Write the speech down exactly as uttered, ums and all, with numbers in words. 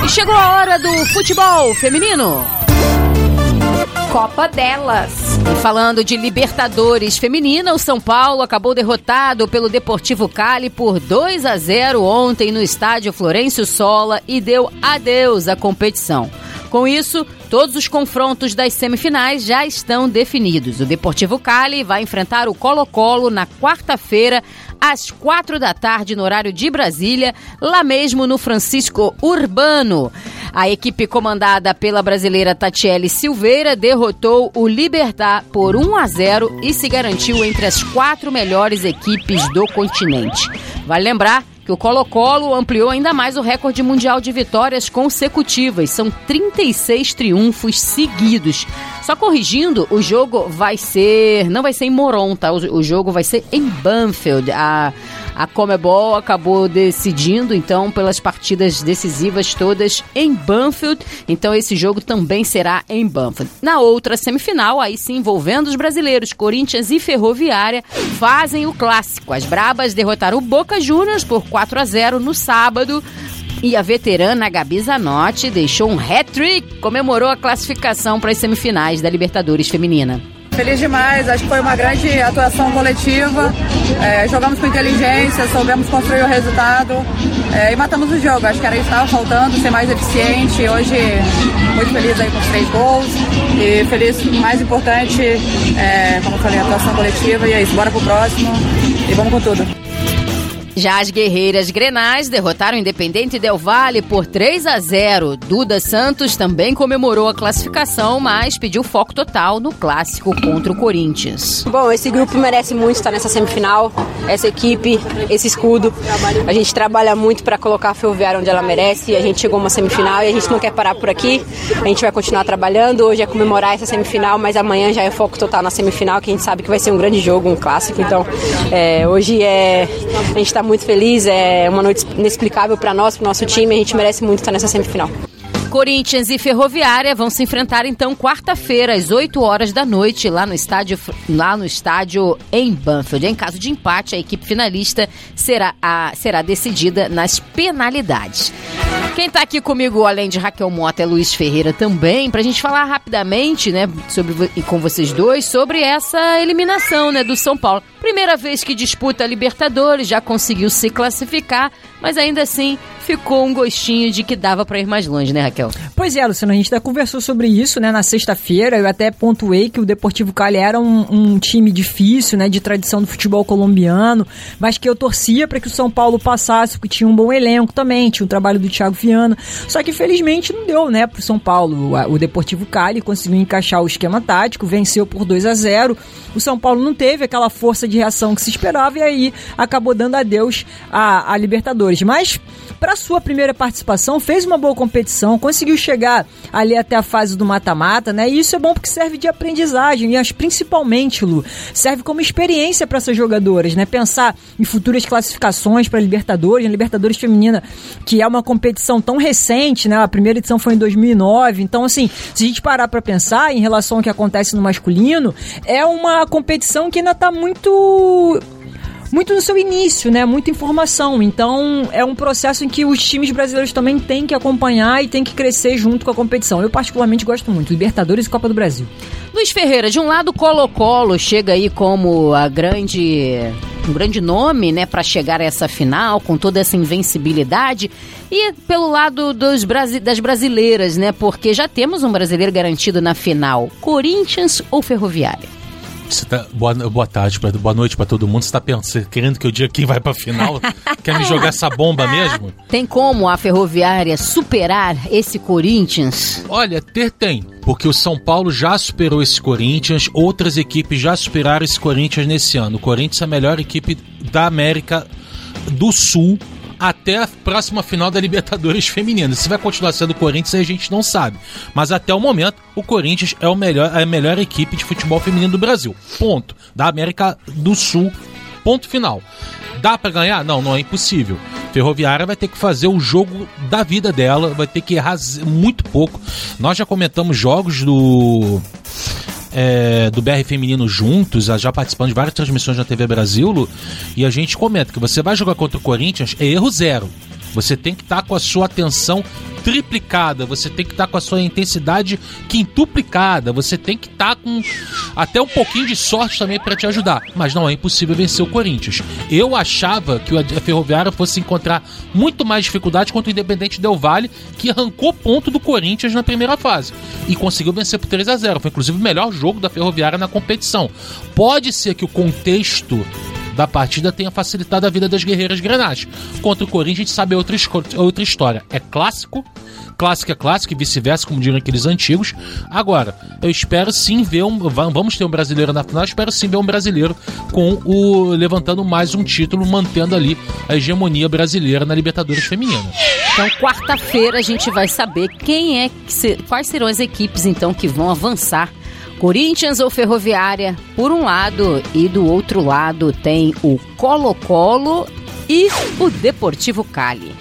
chegou a hora do futebol feminino. Copa delas. E falando de Libertadores feminina, o São Paulo acabou derrotado pelo Deportivo Cali por dois a zero ontem no estádio Florencio Sola e deu adeus à competição. Com isso, todos os confrontos das semifinais já estão definidos. O Deportivo Cali vai enfrentar o Colo-Colo na quarta-feira, às quatro da tarde, no horário de Brasília, lá mesmo no Francisco Urbano. A equipe comandada pela brasileira Tatiele Silveira derrotou o Libertad por um a zero e se garantiu entre as quatro melhores equipes do continente. Vale lembrar que o Colo-Colo ampliou ainda mais o recorde mundial de vitórias consecutivas. São trinta e seis triunfos seguidos. Só corrigindo, o jogo vai ser... Não vai ser em Moron, tá? O, o jogo vai ser em Banfield. A, a Conmebol acabou decidindo, então, pelas partidas decisivas todas em Banfield. Então, esse jogo também será em Banfield. Na outra semifinal, aí sim, envolvendo os brasileiros, Corinthians e Ferroviária, fazem o clássico. As Brabas derrotaram o Boca Juniors por quatro a zero no sábado. E a veterana Gabi Zanotti deixou um hat-trick, comemorou a classificação para as semifinais da Libertadores Feminina. Feliz demais, acho que foi uma grande atuação coletiva, é, jogamos com inteligência, soubemos construir o resultado é, e matamos o jogo. Acho que era isso que estava faltando, ser mais eficiente. Hoje, muito feliz aí com os três gols e feliz, mais importante, é, como eu falei, a atuação coletiva. E é isso, bora pro próximo e vamos com tudo. Já as guerreiras grenais derrotaram o Independente Del Valle por três a zero. Duda Santos também comemorou a classificação, mas pediu foco total no clássico contra o Corinthians. Bom, esse grupo merece muito estar nessa semifinal, essa equipe, esse escudo. A gente trabalha muito para colocar a Ferroviária onde ela merece. A gente chegou a uma semifinal e a gente não quer parar por aqui. A gente vai continuar trabalhando. Hoje é comemorar essa semifinal, mas amanhã já é foco total na semifinal, que a gente sabe que vai ser um grande jogo, um clássico. Então, é, hoje é, a gente está muito feliz, é uma noite inexplicável para nós, para o nosso time, a gente merece muito estar nessa semifinal. Corinthians e Ferroviária vão se enfrentar então quarta-feira às oito horas da noite lá no estádio, lá no estádio em Banfield. Em caso de empate, a equipe finalista será, a, será decidida nas penalidades. Quem está aqui comigo, além de Raquel Mota, é Luiz Ferreira também, para a gente falar rapidamente, né, sobre, e com vocês dois, sobre essa eliminação, né, do São Paulo. Primeira vez que disputa a Libertadores, já conseguiu se classificar, mas ainda assim ficou um gostinho de que dava para ir mais longe, né, Raquel? Pois é, Luciano, a gente já conversou sobre isso, né, na sexta-feira. Eu até pontuei que o Deportivo Cali era um, um time difícil, né, de tradição do futebol colombiano, mas que eu torcia para que o São Paulo passasse, porque tinha um bom elenco também, tinha o trabalho do Thiago Viana, só que felizmente não deu, né, pro São Paulo. O, o Deportivo Cali conseguiu encaixar o esquema tático, venceu por dois a zero, o São Paulo não teve aquela força de reação que se esperava e aí acabou dando adeus à, à Libertadores, mas para sua primeira participação fez uma boa competição, conseguiu chegar ali até a fase do mata-mata, né? E isso é bom porque serve de aprendizagem, e principalmente, Lu, serve como experiência para essas jogadoras, né? Pensar em futuras classificações para a Libertadores, a Libertadores Feminina, que é uma competição tão recente, né? A primeira edição foi em dois mil e nove, então assim, se a gente parar para pensar em relação ao que acontece no masculino, é uma competição que ainda está muito... muito no seu início, né? Muita informação. Então, é um processo em que os times brasileiros também têm que acompanhar e têm que crescer junto com a competição. Eu, particularmente, gosto muito. Libertadores e Copa do Brasil. Luiz Ferreira, de um lado, Colo-Colo chega aí como a grande... um grande nome, né, para chegar a essa final, com toda essa invencibilidade. E pelo lado dos brasi- das brasileiras, né? Porque já temos um brasileiro garantido na final. Corinthians ou Ferroviária? Você tá, boa, boa tarde, boa noite pra todo mundo. Você tá pensando, querendo que eu diga quem vai pra final? Quer me jogar essa bomba mesmo? Tem como a Ferroviária superar esse Corinthians? Olha, ter tem. Porque o São Paulo já superou esse Corinthians, outras equipes já superaram esse Corinthians nesse ano. O Corinthians é a melhor equipe da América do Sul até a próxima final da Libertadores Feminina. Se vai continuar sendo o Corinthians, a gente não sabe. Mas até o momento, o Corinthians é o melhor, a melhor equipe de futebol feminino do Brasil. Ponto. Da América do Sul. Ponto final. Dá pra ganhar? Não, não é impossível. Ferroviária vai ter que fazer o jogo da vida dela, vai ter que errar muito pouco. Nós já comentamos jogos do... É, do B R Feminino juntos, já participando de várias transmissões na T V Brasil, Lu, e a gente comenta que você vai jogar contra o Corinthians, é erro zero. Você tem que estar com a sua atenção triplicada, você tem que estar com a sua intensidade quintuplicada, você tem que estar com até um pouquinho de sorte também para te ajudar, mas não é impossível vencer o Corinthians. Eu achava que a Ferroviária fosse encontrar muito mais dificuldade contra o Independente Del Valle, que arrancou ponto do Corinthians na primeira fase e conseguiu vencer por três a zero, foi inclusive o melhor jogo da Ferroviária na competição. Pode ser que o contexto da partida tenha facilitado a vida das Guerreiras Grenache. Contra o Corinthians a gente sabe outra, outra história. É clássico, clássico é clássico e vice-versa, como diriam aqueles antigos. Agora, eu espero sim ver um... Vamos ter um brasileiro na final, eu espero sim ver um brasileiro com o levantando mais um título, mantendo ali a hegemonia brasileira na Libertadores Feminina. Então, quarta-feira a gente vai saber quem é que se... quais serão as equipes então que vão avançar. Corinthians ou Ferroviária, por um lado, e do outro lado tem o Colo-Colo e o Deportivo Cali.